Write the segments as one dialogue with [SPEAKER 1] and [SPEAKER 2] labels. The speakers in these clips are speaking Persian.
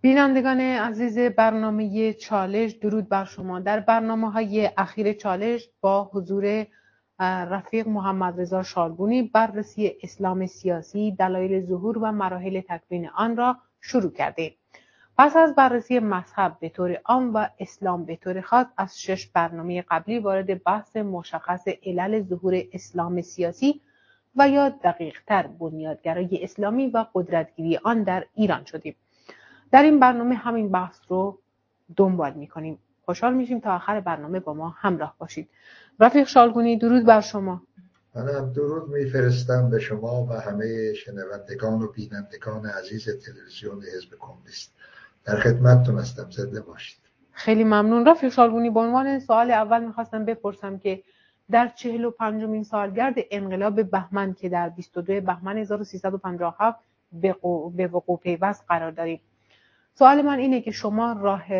[SPEAKER 1] بینندگان عزیز برنامه چالش، درود بر شما. در برنامه‌های اخیر چالش با حضور رفیق محمد رضا شالگونی بررسی اسلام سیاسی، دلایل ظهور و مراحل تکوین آن را شروع کردیم. پس از بررسی مذهب به طور عام و اسلام به طور خاص از 6 برنامه قبلی وارد بحث مشخص علل ظهور اسلام سیاسی و یا دقیق‌تر بنیادگرایی اسلامی و قدرتگیری آن در ایران شدیم. در این برنامه همین بحث رو دنبال می‌کنیم. خوشحال میشیم تا آخر برنامه با ما همراه باشید. رفیق شالگونی، درود بر شما.
[SPEAKER 2] منم درود میفرستم به شما و همه شنوندگان و بینندگان عزیز تلویزیون حزب کمونیست. در خدمتتون هستم، زنده باشید.
[SPEAKER 1] خیلی ممنون. رفیق شالگونی، به عنوان سوال اول میخواستم بپرسم که در 45مین سالگرد انقلاب بهمن که در 22 بهمن 1357 به وقوع پیوست قرار داریم. سوال من اینه که شما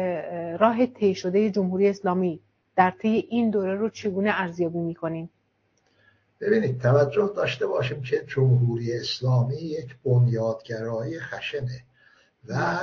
[SPEAKER 1] راه طی شده جمهوری اسلامی در طی این دوره رو چگونه ارزیابی می‌کنین؟
[SPEAKER 2] ببینید، توجه داشته باشیم که جمهوری اسلامی یک بنیادگرایی خشنه و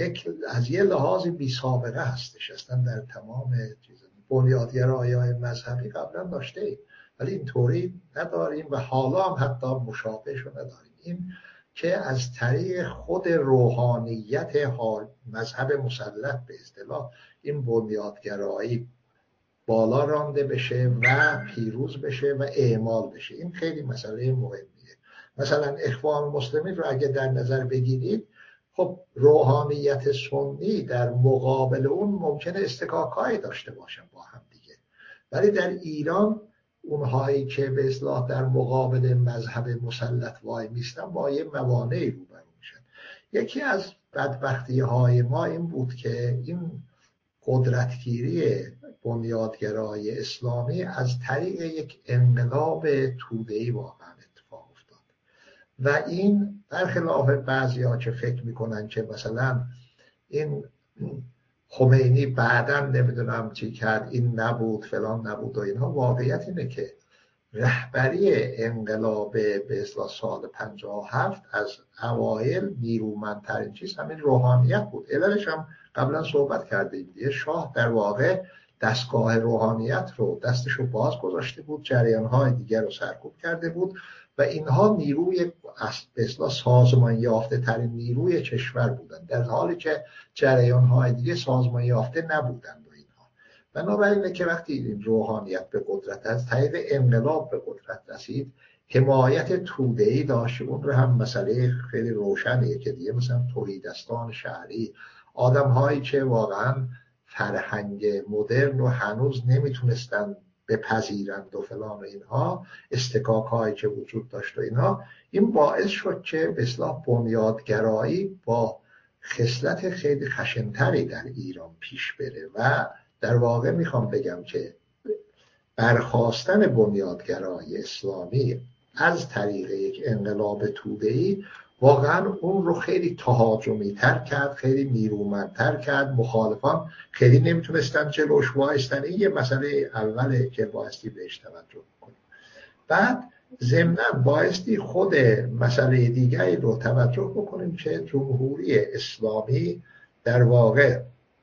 [SPEAKER 2] از یه لحاظ بی سابقه هستش. اصلا در تمام بنیادگرایی‌های مذهبی قبلا داشته ایم ولی اینطوری نداریم و حالا هم حتی مشابهش رو نداریم. این که از طریق خود روحانیت مذهب مسلط به اصطلاح این بنیادگرایی بالا رانده بشه و پیروز بشه و اعمال بشه، این خیلی مسئله مهمیه. مثلا اخوان المسلمین رو اگه در نظر بگیرید، خب روحانیت سنی در مقابل اون ممکنه استکاکایی داشته باشن با هم دیگه، ولی در ایران اونهایی که به اصطلاح در مقابل مذهب مسلط وای میستن با یه موانعی روبرو میشن. یکی از بدبختی‌های ما این بود که این قدرتگیری بنیادگرای اسلامی از طریق یک انقلاب توده‌ای واقعا اتفاق افتاد و این برخلاف بعضی‌ها که فکر میکنن که مثلا این خمینی بعداً نمیدونم چی کرد، این نبود فلان نبود و اینها، واقعیت اینه که رهبری انقلاب به اصطلاح سال 57 از اوایل نیرومندترین چیز همین روحانیت بود. علتش هم قبلا صحبت کردیم دیگه. شاه در واقع دستگاه روحانیت رو دستشو باز گذاشته بود، جریان‌های دیگر رو سرکوب کرده بود و اینها نیروی به اصطلاح سازمان یافته ترین نیروی کشور بودند، در حالی که جریان‌های دیگه سازمان یافته نبودند. بنابراین که وقتی این روحانیت به قدرت از طریق انقلاب به قدرت رسید، حمایت توده‌ای داشت. اون رو هم مسئله خیلی روشنیه که دیگه مثلا توحیدستان شهری، آدم‌هایی که واقعا فرهنگ مدرن رو هنوز نمیتونستن بپذیرند و فلان و اینها، استکاک‌هایی که وجود داشت و اینها، این باعث شد که به اصطلاح بنیادگرایی با خصلت خیلی خشن‌تری در ایران پیش بره و در واقع میخوام بگم که برخاستن بنیادگرای اسلامی از طریق یک انقلاب توده‌ای واقعا اون رو خیلی تهاجمی تر کرد، خیلی نیرومندتر کرد. مخالفان خیلی نمیتونستن جلوش وایستن. این یه مسئله اوله که بایستی بهش توجه کنیم. بعد ضمناً بایستی خود مسئله دیگری رو توجه بکنیم که جمهوری اسلامی در واقع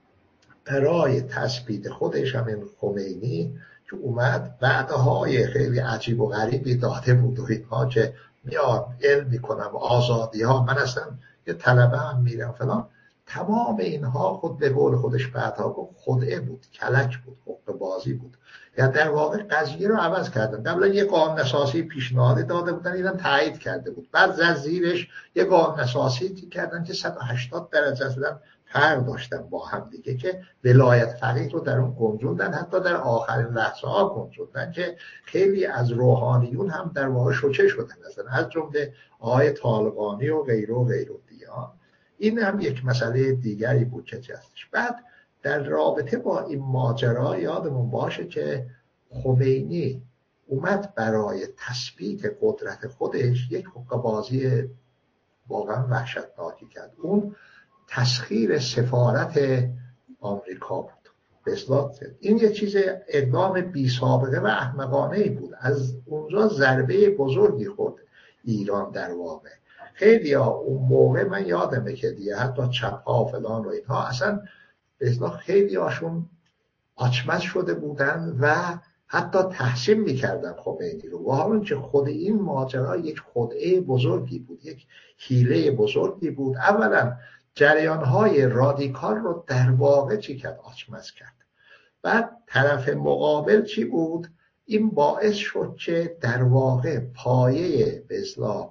[SPEAKER 2] برای تثبیت خودش همین خمینی که اومد وعده‌های خیلی عجیب و غریبی داده بود و اینها که میاد علم میکنم آزادی ها، من اصلا یه طلبه هم میرم فلان، تمام اینها خود به قول خودش بعدها گفت خدعه بود، کلک بود، حقه بازی بود. یعنی در واقع قضیه رو عوض کردن. قبلا یه قانون اساسی پیشنهاد داده بودن، اینا تایید کرده بود، بعد زیرش یه قانون اساسی کردن که 180 درجه اصلا فرق داشتن با هم دیگه، که ولایت فقیه رو در اون گنجوندن، حتی در آخرین لحظه ها گنجوندن که خیلی از روحانیون هم در واقع شوکه شدن، از جمله آقای طالقانی و غیره و غیره دیگه. این هم یک مسئله دیگری بود که هستش. بعد در رابطه با این ماجرا یادمون باشه که خمینی اومد برای تثبیت قدرت خودش یک حقه‌بازی واقعا وحشتناکی کرد. اون تسخیر سفارت آمریکا بود. به اصطلاح این یه چیز اقدام بی سابقه و احمقانه‌ای بود. از اونجا ضربه بزرگی خورد ایران. در واقع خیلی ها اون موقع من یادمه که دیگه حتی چپ ها فلان و اینها اصلا به اصطلاح خیلی هاشون آچمز شده بودن و حتی تحسین میکردن خمینی رو، و حالا که خود این ماجرا یک خدعه بزرگی بود، یک حیله بزرگی بود. اولا جریانهای رادیکال رو در واقع چی کرد؟ آچمز کرد. بعد طرف مقابل چی بود؟ این باعث شد که در واقع پایه به اصطلاح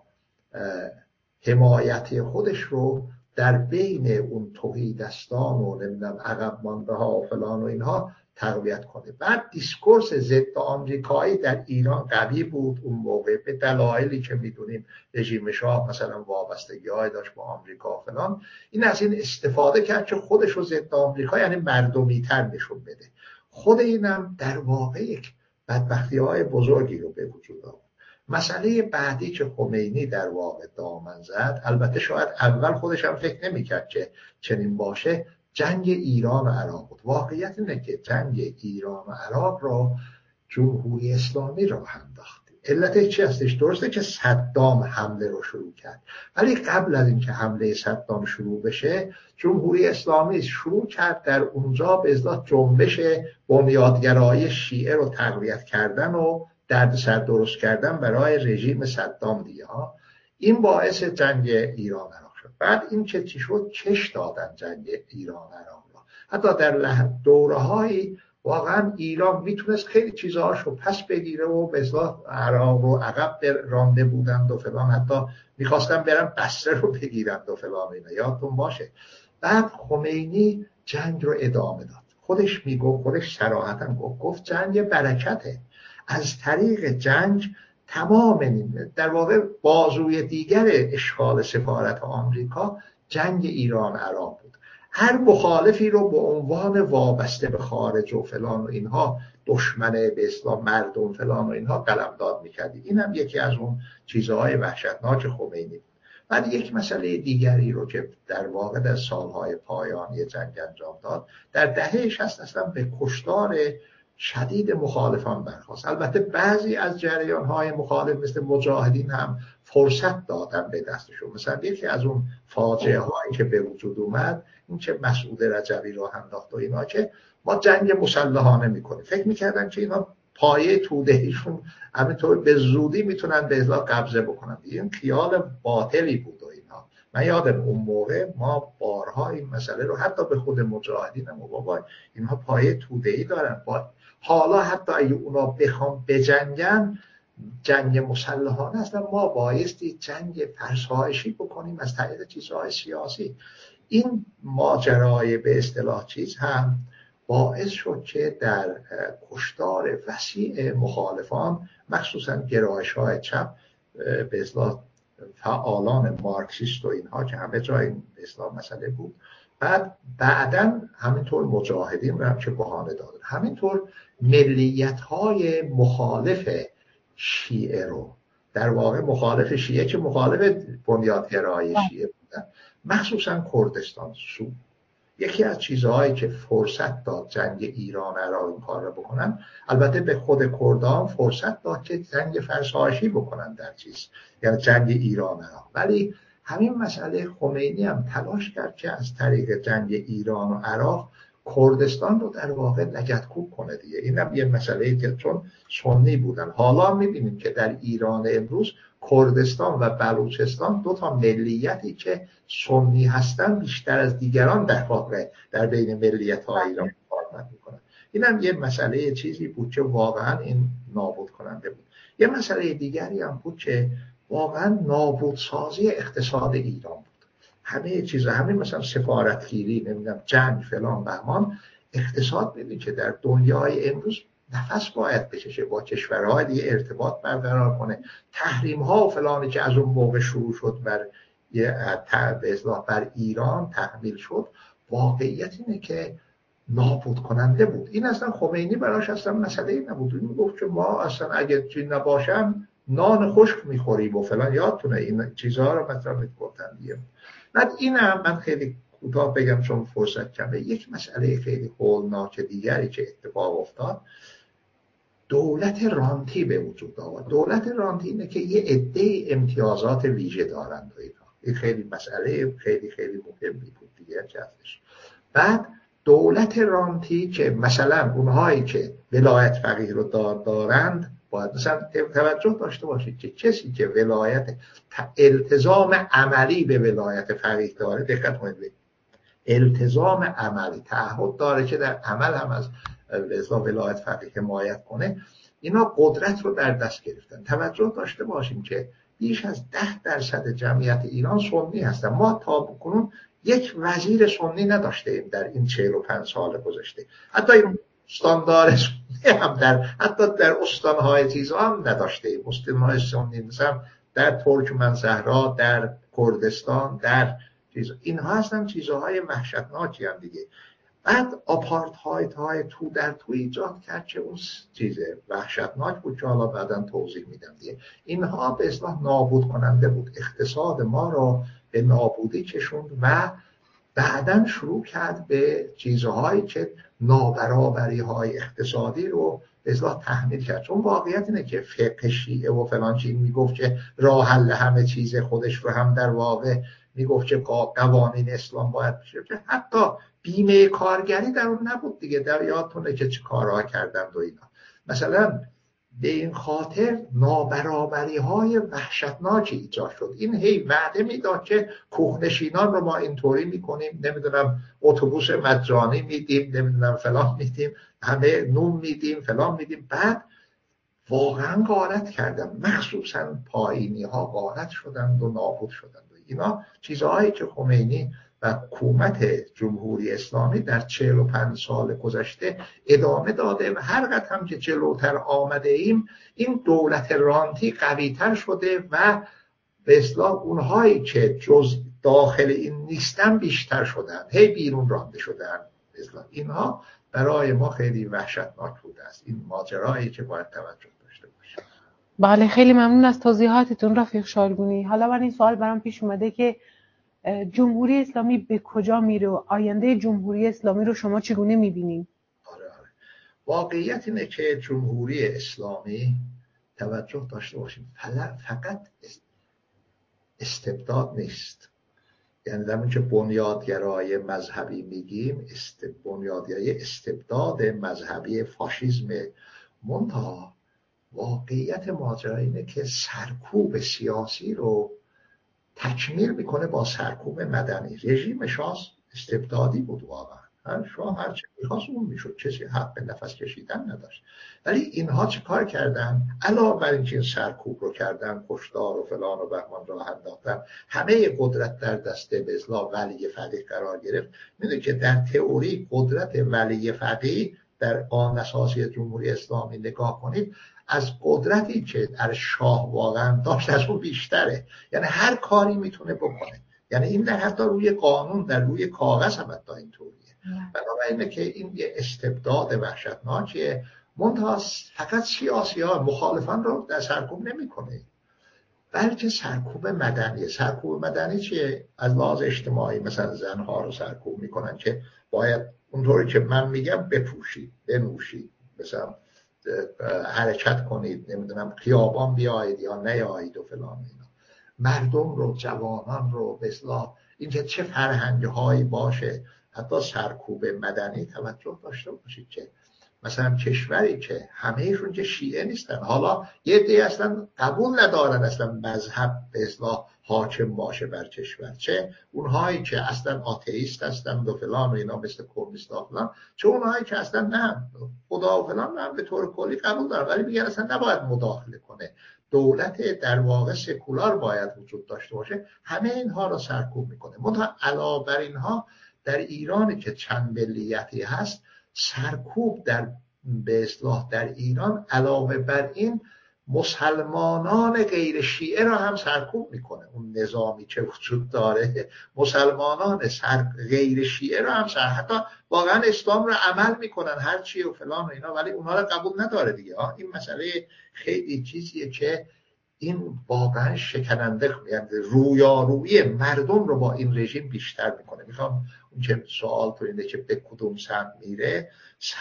[SPEAKER 2] حمایتی خودش رو در بین اون تهیدستان و نمیدونم عقب مانده ها و فلان و اینها تقویت کنه. بعد دیسکورس ضد آمریکایی در ایران قوی بود اون موقع، به دلایلی که میدونیم، رژیم شاه مثلا وابستگی‌های داشت با آمریکا فلان. این از این استفاده کرد که خودش رو ضد آمریکا یعنی مردمی‌تر نشون بده. خود اینم در واقع یک بدبختی‌های بزرگی رو به وجود آورد. مسئله بعدی که خمینی در واقع دامن زد، البته شاید اول خودش هم فکر نمی‌کرد که چنین باشه، جنگ ایران و عراق بود. واقعیت اینه که جنگ ایران و عراق را جمهوری اسلامی راه انداخت. علتش چی هستش؟ درسته که صدام حمله رو شروع کرد، ولی قبل از اینکه حمله صدام شروع بشه، جمهوری اسلامی شروع کرد در اونجا به اصطلاح جنبش بنیادگرایی شیعه رو تقویت کردن و دردسر درست کردن برای رژیم صدام دیگه ها. این باعث جنگ ایران عراق شد. بعد این که چی شد؟ کش دادن جنگ ایران عراق را. حتی در دوره‌های واقعا ایران میتونست خیلی چیزهاشو پس بگیره و به اصطلاح عراق رو عقب رانده بودند و فلان، حتی میخواستن برن بصره رو بگیرند و فلان اینا، یادتون باشه. بعد خمینی جنگ رو ادامه داد. خودش میگفت، خودش صراحتا گفت جنگ برکته. از طریق جنگ تمام در واقع بازوی دیگر اشغال سفارت آمریکا جنگ ایران عراق بود. هر مخالفی رو به عنوان وابسته به خارج و فلان و اینها، دشمن به اسلام مردم فلان و اینها قلمداد میکردی. این هم یکی از اون چیزهای وحشتناک خمینی بود. بعد یک مسئله دیگری رو که در واقع در سالهای پایانی جنگ انجام داد، در دهه 60 اصلا به کشتار شدید مخالفان برخاست. البته بعضی از جریان‌های مخالف مثل مجاهدین هم فرصت دادن به دستشون. مثلا یکی از اون فاجعه هایی که به وجود اومد این که مسعود رجبی رو انداخت و اینا، که ما جنگ مسلحانه میکنیم. فکر میکردن که اینا پایه تودهیشون همینطور به زودی میتونن به اصلاح قبضه بکنن. این خیال باطلی بود و اینا. من یادم اون موقع ما بارها این مسئله رو حتی به خود مجاهدین هم بابا اینها پایه تودهی دارن، حالا حتی اگه اونا بخوام بجنگن جنگ مسلحانه است، ما بایستی جنگ فرسایشی بکنیم از طریق چیزهای سیاسی. این ماجرای به اصطلاح چیز هم باعث شد که در کشتار وسیع مخالفان، مخصوصا گرایش‌های چپ، به اصطلاح فعالان مارکسیست و اینها که همه جای به اصطلاح مسئله بود، بعداً همینطور مجاهدین رو هم که بهانه دادن، همینطور ملیت‌های مخالف شیعه رو، در واقع مخالف شیعه که مخالف بنیادگرایی شیعه بودن، مخصوصا کردستان سو. یکی از چیزهایی که فرصت داد جنگ ایران عراق این کار رو بکنن، البته به خود کردان فرصت داد که جنگ فرسایشی بکنن در چیز، یعنی جنگ ایران عراق. ولی همین مسئله خمینی هم تلاش کرد که از طریق جنگ ایران و عراق کردستان رو در واقع لگدکوب کنه دیگه. این هم یه مسئله که چون سنی بودن، حالا میبینیم که در ایران امروز کردستان و بلوچستان دو تا ملیتی که سنی هستن بیشتر از دیگران در واقع در بین ملیت‌های ایران مقاومت میکنن. این هم یه مسئله چیزی بود که واقعا این نابود کننده بود. یه مسئله دیگری هم بود که واقعا نابودسازی اقتصاد ایران بود. همه چیزا، همین مثلا سفارتگیری، نمیدونم جنگ فلان بهمان، اقتصاد ببین که در دنیای امروز نفس باید بکشه، با کشورهای دیگه ارتباط برقرار کنه. تحریم ها و فلانی که از اون موقع شروع شد بر به اصطلاح بر ایران تحمیل شد، واقعیت اینه که نابود کننده بود. این اصلا خمینی براش اصلا مسئله نبود. این گفت که ما اصلا اگه چیز نباشم نان خشک میخوریم و فلان. یادتونه این چیزها رو مثلا میگفتن دیگه. بعد اینم من خیلی کوتاه بگم چون فرصت کمه. یک مسئله خیلی هولناک دیگری که اتفاق افتاد، دولت رانتی به وجود آمد. دولت رانتی اینه که یه عده امتیازات ویژه دارند و اینا. این خیلی مسئله خیلی خیلی مهمی بود دیگه ازش. بعد دولت رانتی که مثلا اونهایی که ولایت فقیه رو دارند باید مثلا توجه داشته باشید که کسی که ولایت التزام عملی به ولایت فقیه داره، دقت کنید، التزام عملی تعهد داره که در عمل هم از ولایت فقیه حمایت کنه، اینا قدرت رو در دست گرفتن. توجه داشته باشیم که بیش از 10% جمعیت ایران سنی هستن. ما تا کنون یک وزیر سنی نداشتیم در این 45 سال گذشته. حتی این استاندار سنی هم حتی در استانهای چیزها هم نداشتیم. استانهای سنی مثلا در ترکمن‌صحرا، در کردستان، در اینها هستن چیزهای وحشتناکی هم دیگه. بعد آپارتهایت های تو در تو ایجاد کرد که اون چیز وحشتناک بود که حالا بعداً توضیح میدم دیگه. اینها به اصطلاح نابود کننده بود، اقتصاد ما را به نابودی کشوند و بعداً شروع کرد به چیزهایی که نابرابری های اقتصادی رو به اصطلاح تحمیل کرد. چون واقعیت اینه که فقه شیعه و فلان چیز میگفت که راه حل همه چیز خودش رو هم در واقع میگفت که قوانین اسلام باید بشه، حتی بیمه کارگری در اون نبود دیگه. در یادتونه که چه کارها کردند و اینا. مثلا به این خاطر نابرابری های وحشتناکی ایجاد شد. این هی وعده میداد که کوهنشینان رو ما اینطوری میکنیم، نمیدونم اتوبوس مجانی میدیم، نمیدونم فلان میدیم، همه نون میدیم، فلان میدیم. بعد واقعا غارت کردن، مخصوصا پایینی ها غارت شدند و نابود شدند. اینا چیزهایی که خمینی و حکومت جمهوری اسلامی در 45 سال گذشته ادامه داده و هر قدر هم که جلوتر آمده ایم این دولت رانتی قوی‌تر شده و به اصطلاح اونهایی که جز داخل این نیستن بیشتر شدن، هی بیرون رانده شدن. اینها برای ما خیلی وحشتناک بوده است. این ماجرایی که باید توجه داشته باشیم.
[SPEAKER 1] بله، خیلی ممنون از توضیحاتتون رفیق شالگونی. حالا من این سوال برام پیش اومده که جمهوری اسلامی به کجا میره و آینده جمهوری اسلامی رو شما چگونه میبینید؟
[SPEAKER 2] آره. واقعیت اینه که جمهوری اسلامی، توجه داشته باشیم، فقط استبداد نیست. یعنی در اون که بنیادگرای مذهبی میگیم، بنیادگرای استبداد مذهبی فاشیسم. منتها واقعیت ماجرا اینه که سرکوب سیاسی رو تکمیل میکنه با سرکوب مدنی. رژیم شاه استبدادی بود واقعا. شاه هر چه میخواست اون میشد، کسی حق نفس کشیدن نداشت. ولی اینها چه کار کردن؟ علاوه بر اینکه سرکوب رو کردن، کشتار و فلان و بهمان راه انداختن، همه قدرت در دست به اصطلاح ولی فقیه قرار گرفت. میدونید که در تئوری قدرت ولی فقیه در قانون اساسی جمهوری اسلامی نگاه کنید، از قدرتی که در شاه واقعا داشت از اون بیشتره. یعنی هر کاری میتونه بکنه. یعنی این در حتی روی قانون، در روی کاغذ هم حتی اینطوریه. بنابراینه که این یه استبداد وحشتناکیه. منتها فقط سیاسی ها مخالفان رو در سرکوب نمیکنه، بلکه سرکوب مدنی. سرکوب مدنی چیه؟ از لحاظ اجتماعی مثلا زنها رو سرکوب میکنن که باید اونطوری که من میگم بپوشید، بنوشید، مثلا حرکت کنید، نمیدونم خیابان بیایید یا نیایید و فلان. اینا مردم رو، جوانان رو به اصطلاح اینکه چه فرهنگ‌هایی باشه. حتی سرکوب مدنی توجه داشته باشید که مثلا کشوری که همهشون که شیعه نیستن، حالا یه عده‌ای اصلا قبول ندارن اصلا مذهب به اصطلاح حاکم باشه بر کشور، چه اونهایی که اصلا آتئیست هستن و فلان و اینا مثل کمونیست‌ها فلان، چه اونهایی که اصلا نه خدا و فلان هم به طور کلی قبول دارن ولی میگن اصلا نباید مداخله کنه، دولت در واقع سکولار باید وجود داشته باشه. همه اینها رو سرکوب میکنه. منتها علاوه بر اینها در ایرانی که چند ملیتی هست، سرکوب در به اصطلاح در ایران علاوه بر این مسلمانان غیر شیعه را هم سرکوب میکنه. اون نظامی که وجود داره مسلمانان غیر شیعه را هم حتی واقعا اسلام را عمل میکنن هر چی و فلان و اینا، ولی اونها را قبول نداره دیگه. این مسئله خیلی چیزیه که این واقعا شکننده، یعنی رویارویی مردم رو با این رژیم بیشتر میکنه. میخوام اون که سوال تو اینه که به کدوم سمت میره،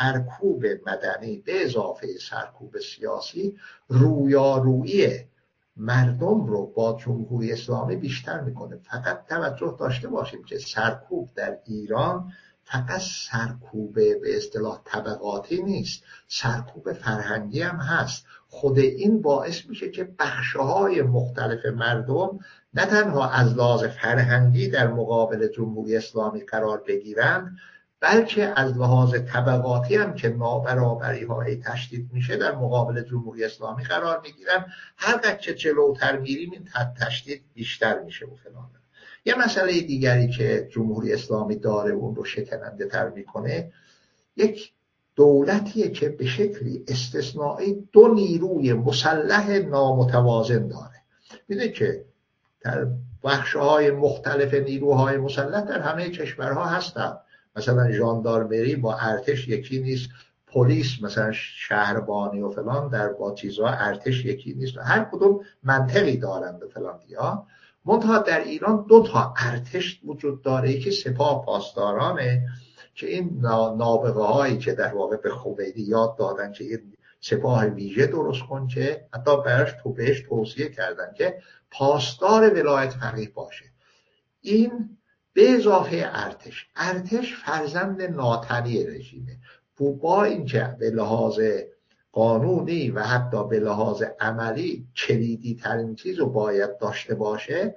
[SPEAKER 2] سرکوب مدنی به اضافه سرکوب سیاسی رویارویی مردم رو با جمهوری اسلامی بیشتر میکنه. فقط توجه داشته باشیم که سرکوب در ایران فقط سرکوب به اصطلاح طبقاتی نیست، سرکوب فرهنگی هم هست. خود این باعث میشه که بخشهای مختلف مردم نه تنها از لحاظ فرهنگی در مقابل جمهوری اسلامی قرار بگیرند، بلکه از لحاظ طبقاتی هم که نابرابری های تشدید میشه در مقابل جمهوری اسلامی قرار میگیرن. هر قدر که جلوتر میریم این تشدید بیشتر میشه و فلان. یه مسئله دیگری که جمهوری اسلامی داره اون رو شکننده تر میکنه، یک دولتیه که به شکلی استثنایی دو نیروی مسلح نامتوازن داره. میدونید که در بخش‌های مختلف نیروهای مسلح در همه کشورها هستن. مثلا ژاندارمری با ارتش یکی نیست، پلیس مثلا شهربانی و فلان در با چیزها ارتش یکی نیست، هر کدوم منطقی دارند و فلان دیگه. منتها در ایران دو تا ارتش وجود داره، یکی سپاه پاسدارانه که این نابغه هایی که در واقع به خویلی یاد دادن که این سپاه ویژه درست کن که حتی بهش توصیه کردن که پاسدار ولایت فقیه باشه. این به اضافه ارتش فرزند ناتنی رژیمه. با اینکه به لحاظ قانونی و حتی به لحاظ عملی کلیدی ترین چیز رو باید داشته باشه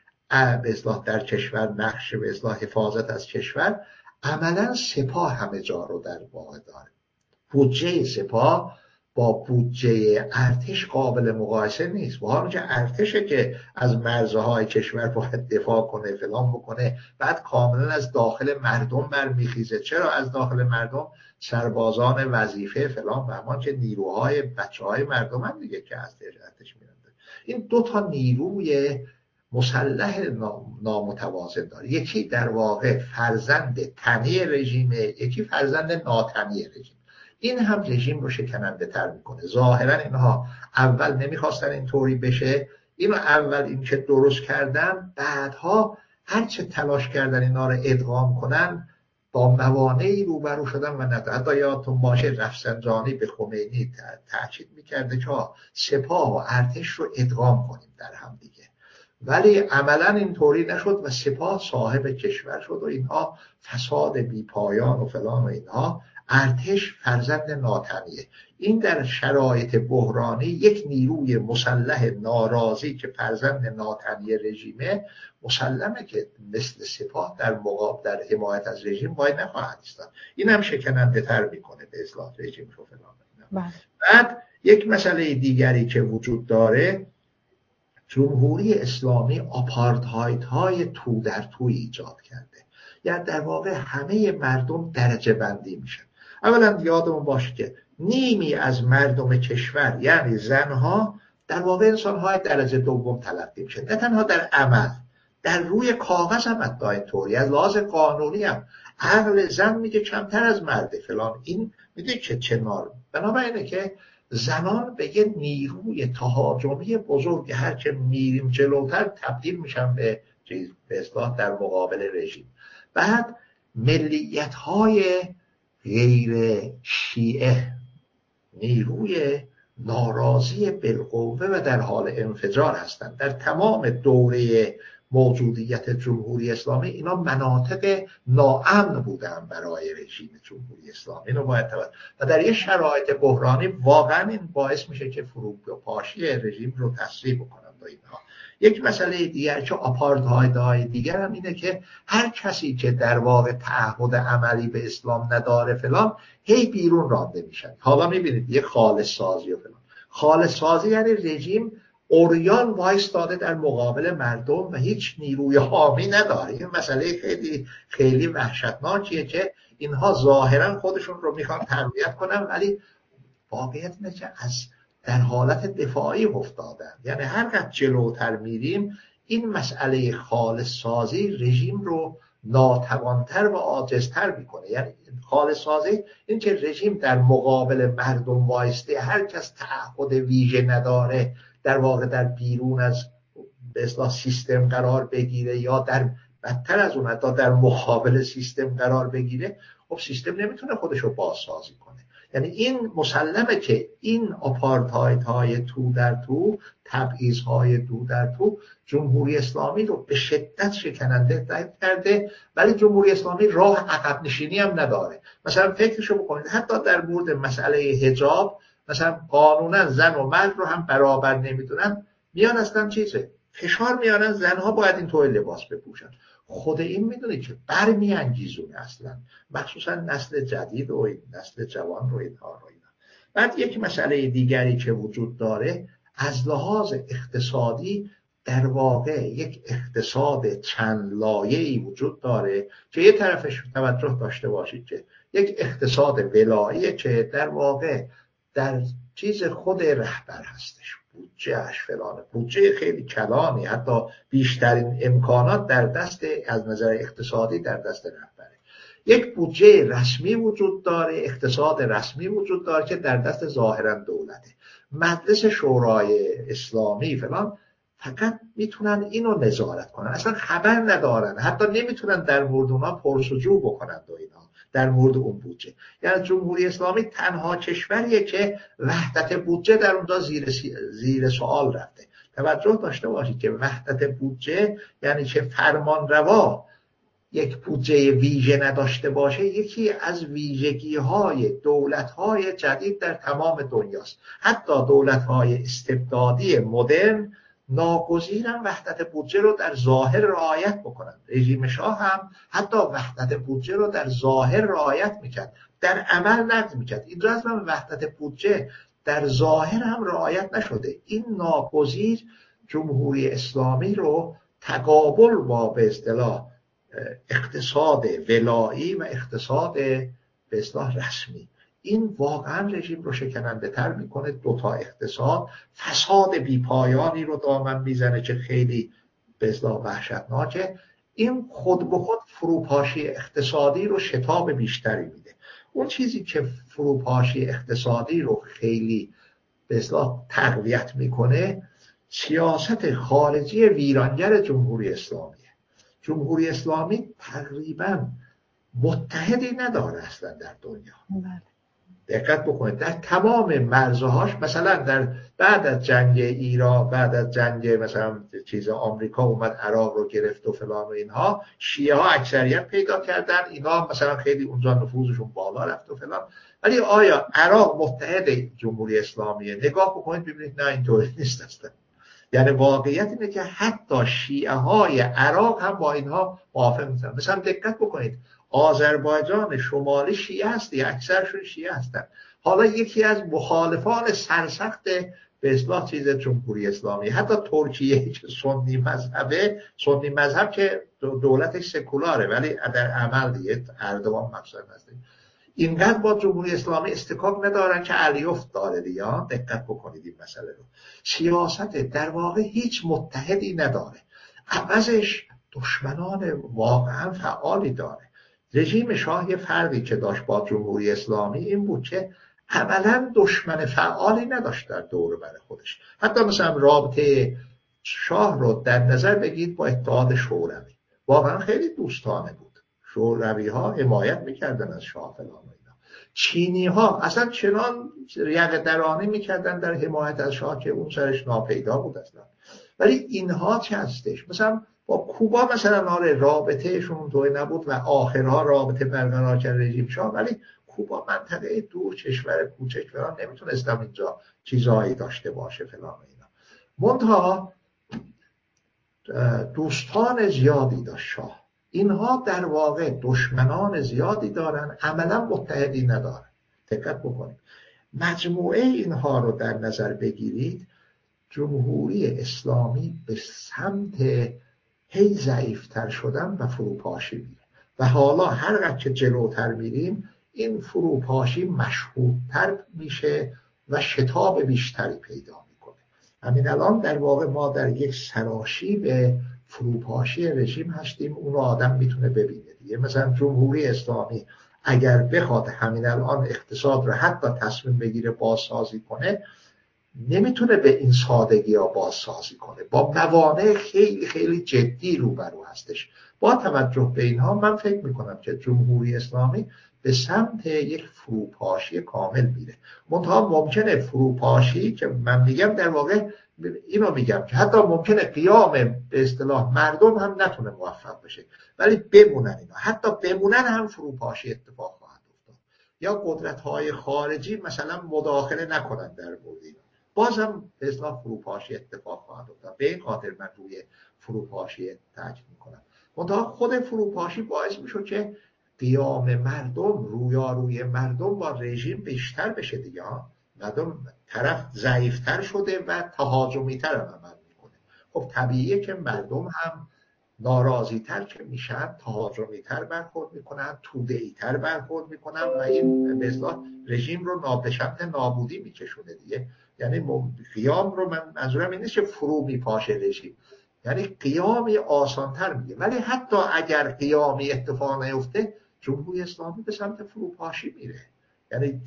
[SPEAKER 2] به اصلاح در کشور، نقش به اصلاح حفاظت از کشور، عملا سپاه همه جا رو در واقع داره. بودجه سپاه با بودجه ارتش قابل مقایسه نیست. با حالی که ارتشه که از مرزهای کشور باید دفاع کنه فلان بکنه، بعد کاملا از داخل مردم برمیخیزه. چرا از داخل مردم؟ سربازان وظیفه فلان و همان که نیروهای بچهای مردم هم دیگه که از ارتش میرن. این دو تا نیروی مسلح نامتوازن داره، یکی در واقع فرزند تنی رژیمه، یکی فرزند ناتنی رژیم. این هم رژیم رو شکننده تر میکنه. ظاهرا اینها اول نمیخواستن اینطوری بشه، اینو اول این که درست کردن، بعدها هرچه تلاش کردن اینا رو ادغام کنن با موانعی روبرو شدن و حتی یادتون باشه رفسنجانی به خمینی تاکید میکرده که سپاه و ارتش رو ادغام کنیم در هم دیگه، ولی عملا اینطوری نشد و سپاه صاحب کشور شد و اینها فساد بی پایان و فلان و اینها. ارتش فرزند ناتنیه. این در شرایط بحرانی یک نیروی مسلح ناراضی که فرزند ناتنی رژیمه، مسلمه که مثل سپاه در مقابل در حمایت از رژیم وای نخواهد ایستاد. این هم شکننده تر میکنه به اصلاح رژیم رو فلان. بعد یک مسئله دیگری که وجود داره، جمهوری اسلامی آپارتهایدهای تو در توی ایجاد کرده. یعنی در واقع همه مردم درجه بندی میشن. اولا یادمون باشه که نیمی از مردم کشور یعنی زنها در واقع انسانهای درجه دوم تلقی میشن، نه تنها در عمل، در روی کاغذ هم حتی اینطوری. از لحاظ قانونی هم عقل زن میگه کمتر از مرده فلان. این میگه که چنار بنابراینه که زنان به یه نیروی تهاجمی بزرگ هر که میریم جلوتر تبدیل میشن به اصلاح در مقابل رژیم. بعد ملیت‌های غیر شیعه نیروی ناراضی بالقوه و در حال انفجار هستند. در تمام دوره موجودیت جمهوری اسلامی اینا مناطق ناامن بودن برای رژیم جمهوری اسلامی. اینو باید توجه و در یه شرایط بحرانی واقعا این باعث میشه که فروپاشی رژیم رو تسریع بکنن و اینها. یک مسئله دیگر که آپارتهایدهای دیگر هم اینه که هر کسی که در واقع تعهد عملی به اسلام نداره فلان هی بیرون رانده میشن. حالا میبینید یک خالص سازی و فلان. خالص سازی یعنی رژیم اوریان وایستاده در مقابل مردم و هیچ نیروی حامی نداره. این مسئله خیلی خیلی وحشتناکیه که اینها ظاهرا خودشون رو میخوان تقویت کنن، ولی واقعیت اینه که در حالت دفاعی افتادن. یعنی هر قدر جلوتر میریم این مسئله خالص سازی رژیم رو ناتوانتر و عاجزتر میکنه. یعنی خالص سازی این که رژیم در مقابل مردم وایسته، هر کس تعهد ویژه نداره در واقع در بیرون از به اصطلاح سیستم قرار بگیره یا در بدتر از اون حتی در مقابل سیستم قرار بگیره، خب سیستم نمیتونه خودش رو بازسازی کنه. یعنی این مسلمه که این آپارتایدهای تو در تو، تبعیض‌های تو در تو، جمهوری اسلامی رو به شدت شکننده کرده، ولی جمهوری اسلامی راه عقب نشینی هم نداره. مثلا فکرشو بکنید حتی در مورد مسئله حجاب، مثلا قانونا زن و مرد رو هم برابر نمیدونن، میان اصلا چیزه فشار میارن زنها باید این طور لباس بپوشن. خود این میدونید که برمیانگیزونه اصلا، مخصوصا نسل جدید و نسل جوان رو اینها رو اینا. بعد یک مسئله دیگری که وجود داره از لحاظ اقتصادی، در واقع یک اقتصاد چند لایه‌ای وجود داره که یه طرفش توجه داشته باشید که یک اقتصاد ولاییه که در واقع در چیز خود رهبر هستش، بودجهش فلانه، بودجه خیلی کلانی، حتی بیشترین امکانات در دست از نظر اقتصادی در دست رهبره. یک بودجه رسمی وجود داره، اقتصاد رسمی وجود داره که در دست ظاهرا دولته. مجلس شورای اسلامی فلان فقط میتونن اینو نظارت کنن، اصلا خبر ندارن، حتی نمیتونن در مورد اونا پرسجو بکنن و اینا در مورد اون بودجه. یعنی جمهوری اسلامی تنها کشوریه که وحدت بودجه در اونجا زیر سوال رفته. توجه داشته باشید که وحدت بودجه یعنی که فرمانروا یک بودجه ویژه نداشته باشه، یکی از ویژگی‌های دولت‌های جدید در تمام دنیاست. حتی دولت‌های استبدادی مدرن ناگزیرن وحدت بودجه رو در ظاهر رعایت بکنن. رژیم شاه هم حتی وحدت بودجه رو در ظاهر رعایت میکرد، در عمل نقض میکرد. این اصلا وحدت بودجه در ظاهر هم رعایت نشده. این ناگزیر جمهوری اسلامی رو تقابل با به اصطلاح اقتصاد ولایی و اقتصاد به اصطلاح رسمی، این واقعا رژیم رو شکننده تر میکنه. دوتا اقتصاد فساد بیپایانی رو دامن میزنه که خیلی به اصطلاح وحشتناکه. این خود به خود فروپاشی اقتصادی رو شتاب بیشتری میده. اون چیزی که فروپاشی اقتصادی رو خیلی به اصطلاح تقویت میکنه سیاست خارجی ویرانگر جمهوری اسلامیه. جمهوری اسلامی تقریبا متحدی نداره اصلا در دنیا. دقت بکنید در تمام مرزهاش، مثلا در بعد از جنگ ایران، بعد از جنگ مثلا چیز آمریکا اومد عراق رو گرفت و فلان و اینها، شیعه ها اکثریت پیدا کردن، اینا مثلا خیلی اونجا نفوذشون بالا رفت و فلان. ولی آیا عراق متحد جمهوری اسلامیه؟ نگاه بکنید ببینید نه اینطوری نیست اصلا. یعنی واقعیت اینه که حتی شیعه های عراق هم با اینها موافق نیستن. مثلا دقت بکنید آذربایجان شمالی شیعه هستی، اکثرشون شیعه هستن. حالا یکی از مخالفان سرسخت به اصطلاح چیز جمهوری اسلامی، حتی ترکیه که سنی مذهبه، سنی مذهب که دولتش سکولاره ولی در عمل دیگه اردوان مقصد هستی، اینقدر با جمهوری اسلامی استکاک ندارن که علیفت داره دیگه. دقت بکنید این مسئله رو. سیاست در واقع هیچ متحدی نداره، عوضش دشمنان واقعا فعالی داره. رژیم شاه فردی که داشت با جمهوری اسلامی این بود که عملا دشمن فعالی نداشت در دور بر خودش. حتی مثلا رابطه شاه رو در نظر بگید با اتحاد شوروی، واقعا خیلی دوستانه بود. شوروی ها حمایت میکردن از شاه فلان و اینا. چینی ها اصلا چنان یقه درانی میکردن در حمایت از شاه که اون سرش ناپیدا بود اصلا. ولی اینها چه هستش؟ مثلا با کوبا مثلا رابطهشون طوری نبود و آخرها رابطه برقرار کرد رژیم شاه، ولی کوبا منطقه دور، کشور کوچک فلان، نمیتونستم اینجا چیزهایی داشته باشه فلان و اینا. منتها دوستان زیادی داشت شاه. اینها در واقع دشمنان زیادی دارن، عملا متحدی ندارن. دقت بکنید مجموعه اینها رو در نظر بگیرید، جمهوری اسلامی به سمت هی ضعیفتر شدن و فروپاشی میره و حالا هر قدر که جلوتر میریم این فروپاشی مشهودتر میشه و شتاب بیشتری پیدا میکنه. همین الان در واقع ما در یک سراشیب فروپاشی رژیم هستیم. اون آدم میتونه ببینه دیگه. مثلا جمهوری اسلامی اگر بخواد همین الان اقتصاد رو حتی تصمیم بگیره بازسازی کنه، نمیتونه به این سادگی ها بازسازی کنه، با موانع خیلی خیلی جدی روبرو هستش. با توجه به اینها من فکر میکنم که جمهوری اسلامی به سمت یک فروپاشی کامل میره. منتها ممکنه فروپاشی که من میگم در واقع اینو میگم که حتی ممکنه قیام به اصطلاح مردم هم نتونه موفق بشه، ولی بمونن اینا، حتی بمونن هم فروپاشی اتفاق خواهد افتاد، یا قدرت‌های خارجی مثلا مداخله نکنن در مورد اینا، بازم به اصطلاح فروپاشی اتفاق خواهد افتاد. به این خاطر من روی فروپاشی تاکید میکنم. منتها خود فروپاشی باعث میشه که قیام مردم، رویاروی مردم با رژیم بیشتر بشه دیگه. مردم طرف ضعیفتر شده و تهاجمی تر عمل میکنه. خب طبیعیه که مردم هم ناراضی تر که میشن تهاجمی تر برخورد میکنن، توده‌ای تر برخورد میکنن و این به اصطلاح رژیم رو به سمت نابودی میکشونه دیگه. یعنی قیام رو من منظورم این نیست که فرو میپاشه رژیم، یعنی قیامی آسانتر میگه. ولی حتی اگر قیامی اتفاق نیفته، جمهوری اسلامی به سمت فروپاشی میره. یعنی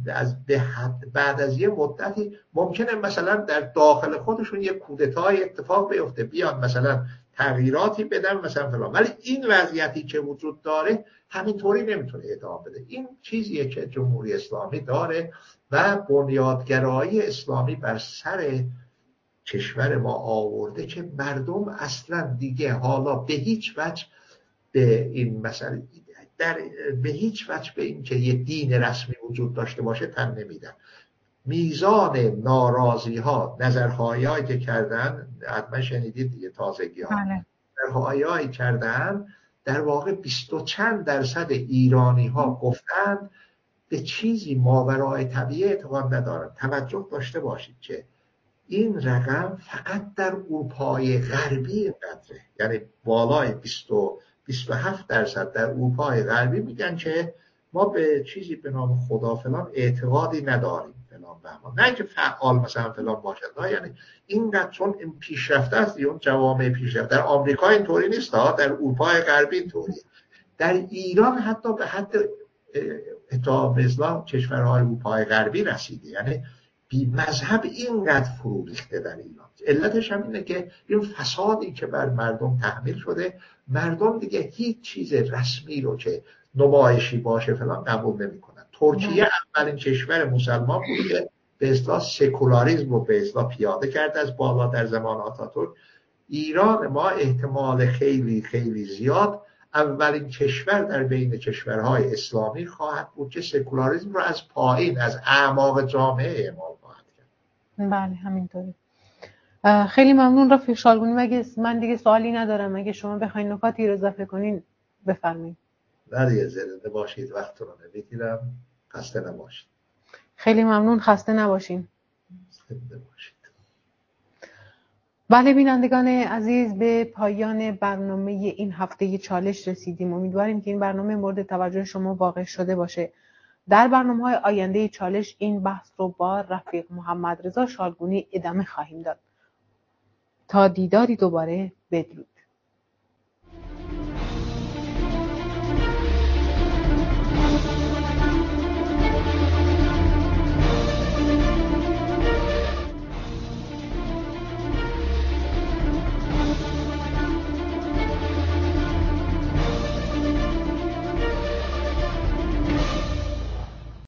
[SPEAKER 2] بعد از یه مدتی ممکنه مثلا در داخل خودشون یه کودتای اتفاق بیفته، بیان مثلا تغییراتی بدن مثلا فلان، ولی این وضعیتی که وجود داره همینطوری نمیتونه ادامه بده. این چیزیه که جمهوری اسلامی داره و بنیادگرایی اسلامی بر سر کشور ما آورده که مردم اصلا دیگه حالا به هیچ وجه به این مسئله به هیچ وجه به این که یه دین رسمی وجود داشته باشه تن نمیدن. میزان ناراضی ها، نظرهایی که کردن حتما شنیدید دیگه، تازگی ها نظرهایی کردن، در واقع 20 و چند درصد ایرانی ها گفتن به چیزی ماورای طبیعه اعتقاد ندارن. توجه داشته باشید که این رقم فقط در اروپای غربی قدره، یعنی بالای 27 درصد در اروپای غربی میگن که ما به چیزی به نام خدا فلان اعتقادی نداریم فلان بهمان، نه که فعال مثلا فلان باشد، یعنی اینقدر چون این پیشرفته است، اون جوامع پیشرفته. در آمریکا اینطوری نیست، در اروپای غربی اینطوریه. در ایران حتی به حد مثلا کشورهای اروپای غربی رسیده، یعنی بی مذهب اینقدر فرو ریخته در ایران. علتش هم اینه که این فسادی که بر مردم تحمیل شده، مردم دیگه هیچ چیز رسمی رو که نمایشی باشه فلان قبول نمی‌کنن. ترکیه اولین کشور مسلمان بود که به اصطلاح سکولاریسم رو به اصطلاح پیاده کرد از بالا در زمان آتاتورک. ایران ما احتمال خیلی خیلی زیاد اولین کشور در بین کشورهای اسلامی خواهد بود که سکولاریسم رو از پایین، از اعماق جامعه اعمال خواهد کرد.
[SPEAKER 1] بله همینطوری. خیلی ممنون رفیق شالبونی. من دیگه سوالی ندارم، اگه شما بخواید نکاتی رو اضافه کنین بفرمایید.
[SPEAKER 2] نه دیگه، زنده باشید، وقت رو نمیگیرم. خسته نباشید.
[SPEAKER 1] خیلی ممنون، خسته نباشین.
[SPEAKER 2] زنده باشید.
[SPEAKER 1] بله بینندگان عزیز، به پایان برنامه این هفته چالش رسیدیم. امیدواریم که این برنامه مورد توجه شما واقع شده باشه. در برنامه‌های آینده چالش این بحث رو با رفیق محمد رضا شالبونی ادامه خواهیم داد. تا دیداری دوباره، بدرود.